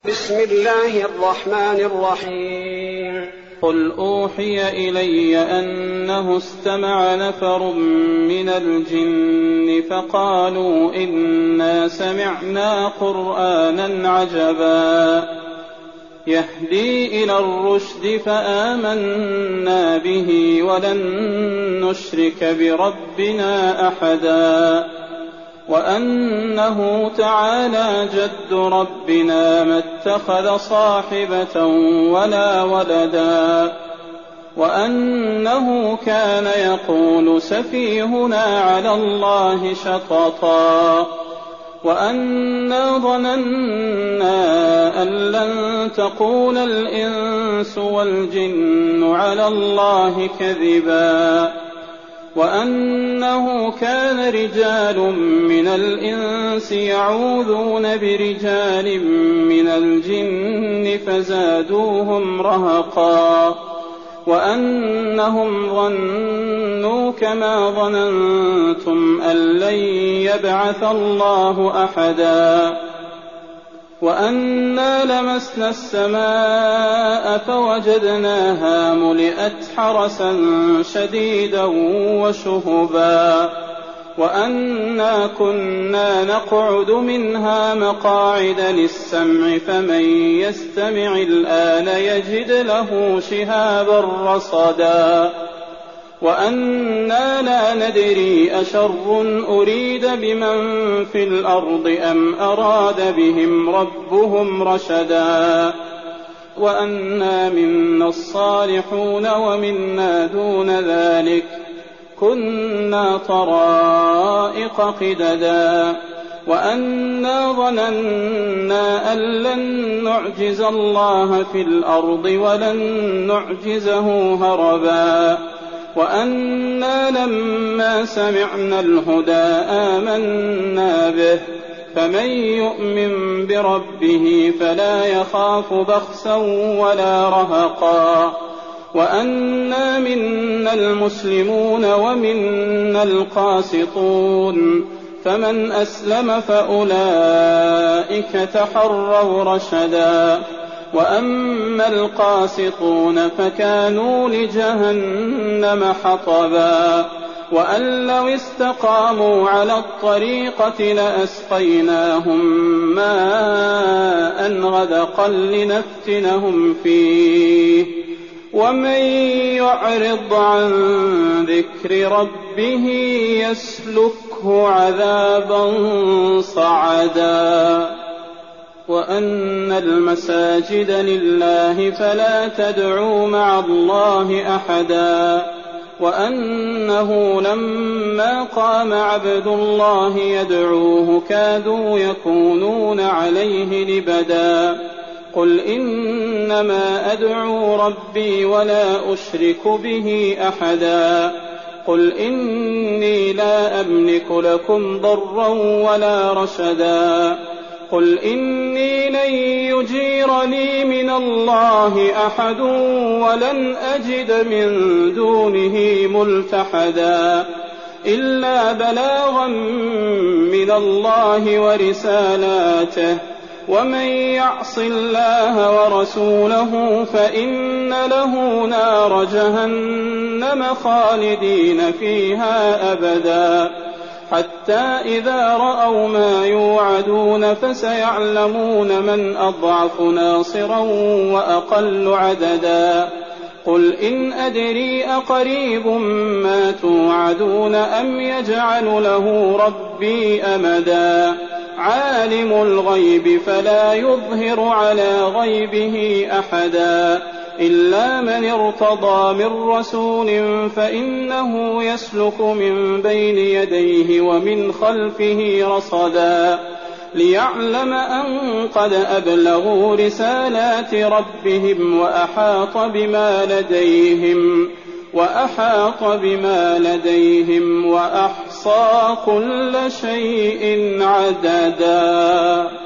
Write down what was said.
بسم الله الرحمن الرحيم. قل أوحي إلي أنه استمع نفر من الجن فقالوا إنا سمعنا قرآنا عجبا يهدي إلى الرشد فآمنا به ولن نشرك بربنا أحدا وأنه تعالى جد ربنا ما اتخذ صاحبة ولا ولدا وأنه كان يقول سفيهنا على الله شططا وأنا ظننا أن لن تقول الإنس والجن على الله كذبا وأنه كان رجال من الإنس يعوذون برجال من الجن فزادوهم رهقا وأنهم ظنوا كما ظننتم أن لن يبعث الله أحدا وأنا لمسنا السماء فوجدناها ملئت حرسا شديدا وشهبا وأنا كنا نقعد منها مقاعد للسمع فمن يستمع الآن يجد له شهابا رصدا وأنا لا ندري أشر أريد بمن في الأرض أم أراد بهم ربهم رشدا وأنا منا الصالحون ومنا دون ذلك كنا طرائق قددا وأنا ظننا أن لن نعجز الله في الأرض ولن نعجزه هربا وأنا لما سمعنا الهدى آمنا به فمن يؤمن بربه فلا يخاف بخسا ولا رهقا وأنا منا المسلمون ومنا القاسطون فمن أسلم فأولئك تحروا رشدا وأما القاسطون فكانوا لجهنم حطبا وأن لو استقاموا على الطريقة لأسقيناهم ماء غدقا لنفتنهم فيه ومن يعرض عن ذكر ربه يسلكه عذابا صعدا وأن المساجد لله فلا تدعوا مع الله أحدا وأنه لما قام عبد الله يدعوه كادوا يكونون عليه لبدا قل إنما أدعو ربي ولا أشرك به أحدا قل إني لا أملك لكم ضرا ولا رشدا قل إني لن يجيرني من الله أحد ولن أجد من دونه ملتحدا إلا بلاغا من الله ورسالاته ومن يعص الله ورسوله فإن له نار جهنم خالدين فيها أبدا حتى إذا رأوا ما يوعدون فسيعلمون من أضعف ناصرا وأقل عددا قل إن أدري أقريب ما توعدون أم يجعل له ربي أمدا عالم الغيب فلا يظهر على غيبه أحدا إلا من ارتضى من رسول فإنه يسلك من بين يديه ومن خلفه رصدا ليعلم أن قد أبلغوا رسالات ربهم وأحاط بما لديهم وأحصى كل شيء عددا.